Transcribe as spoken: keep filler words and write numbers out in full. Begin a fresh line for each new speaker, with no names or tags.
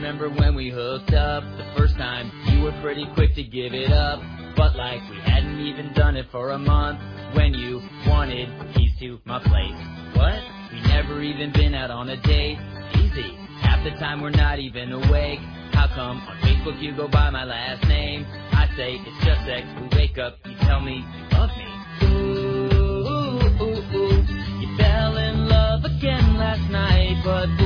remember when we hooked up the first time. You were pretty quick to give it up, but like we hadn't even done it for a month when you wanted keys to my place. What? We never even been out on a date. Easy. Half the time we're not even awake. How come on Facebook you go by my last name? I say it's just sex. We wake up, you tell me you love me. Ooh, ooh, ooh, ooh. You fell in love again last night, but